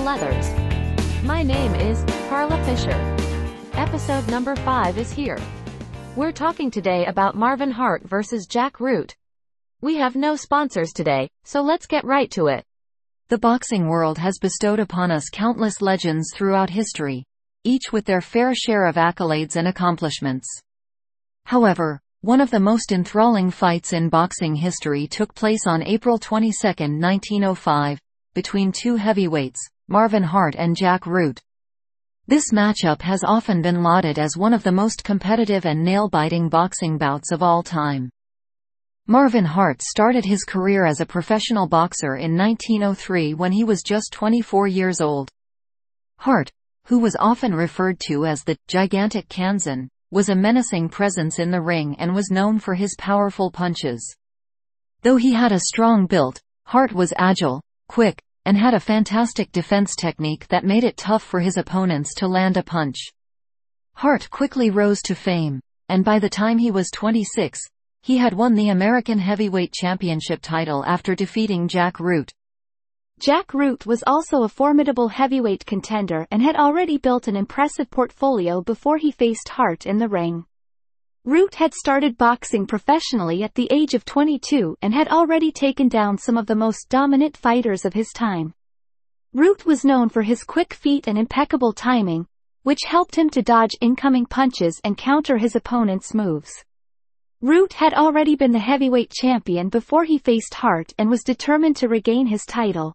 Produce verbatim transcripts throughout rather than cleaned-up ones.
Leathers. My name is Carla Fisher. Episode number five is here. We're talking today about Marvin Hart versus Jack Root. We have no sponsors today, so let's get right to it. The boxing world has bestowed upon us countless legends throughout history, each with their fair share of accolades and accomplishments. However, one of the most enthralling fights in boxing history took place on April twenty-second, nineteen oh five, between two heavyweights, Marvin Hart and Jack Root. This matchup has often been lauded as one of the most competitive and nail-biting boxing bouts of all time. Marvin Hart started his career as a professional boxer in nineteen oh three when he was just twenty-four years old. Hart, who was often referred to as the gigantic Kansan, was a menacing presence in the ring and was known for his powerful punches. Though he had a strong build, Hart was agile, quick, and had a fantastic defense technique that made it tough for his opponents to land a punch. Hart quickly rose to fame, and by the time he was twenty-six, he had won the American Heavyweight Championship title after defeating Jack Root. Jack Root was also a formidable heavyweight contender and had already built an impressive portfolio before he faced Hart in the ring. Root had started boxing professionally at the age of twenty-two and had already taken down some of the most dominant fighters of his time. Root was known for his quick feet and impeccable timing, which helped him to dodge incoming punches and counter his opponent's moves. Root had already been the heavyweight champion before he faced Hart and was determined to regain his title.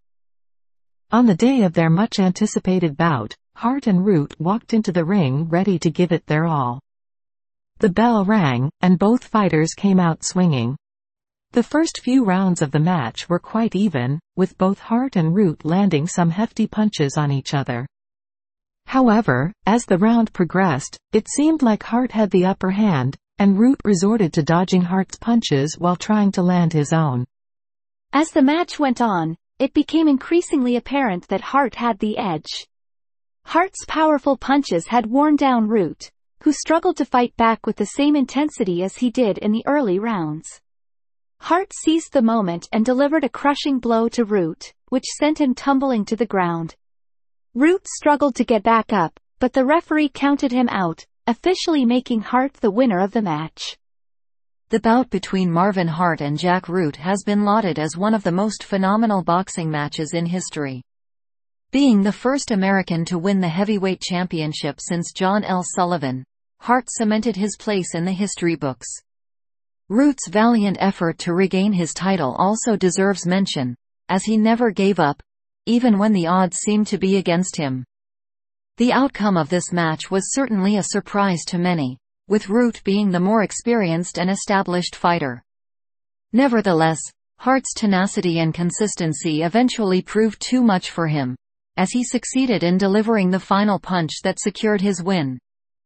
On the day of their much-anticipated bout, Hart and Root walked into the ring ready to give it their all. The bell rang, and both fighters came out swinging. The first few rounds of the match were quite even, with both Hart and Root landing some hefty punches on each other. However, as the round progressed, it seemed like Hart had the upper hand, and Root resorted to dodging Hart's punches while trying to land his own. As the match went on, it became increasingly apparent that Hart had the edge. Hart's powerful punches had worn down Root, who struggled to fight back with the same intensity as he did in the early rounds. Hart seized the moment and delivered a crushing blow to Root, which sent him tumbling to the ground. Root struggled to get back up, but the referee counted him out, officially making Hart the winner of the match. The bout between Marvin Hart and Jack Root has been lauded as one of the most phenomenal boxing matches in history. Being the first American to win the heavyweight championship since John L. Sullivan, Hart cemented his place in the history books. Root's valiant effort to regain his title also deserves mention, as he never gave up, even when the odds seemed to be against him. The outcome of this match was certainly a surprise to many, with Root being the more experienced and established fighter. Nevertheless, Hart's tenacity and consistency eventually proved too much for him, as he succeeded in delivering the final punch that secured his win.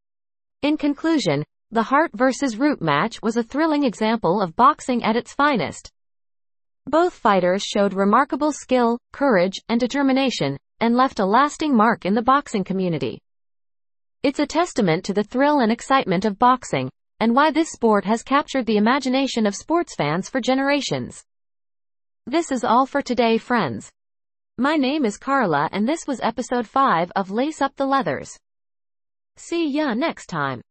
In conclusion, the Hart versus Root match was a thrilling example of boxing at its finest. Both fighters showed remarkable skill, courage, and determination, and left a lasting mark in the boxing community. It's a testament to the thrill and excitement of boxing, and why this sport has captured the imagination of sports fans for generations. This is all for today, friends. My name is Carla and this was episode five of Lace Up the Leathers. See ya next time.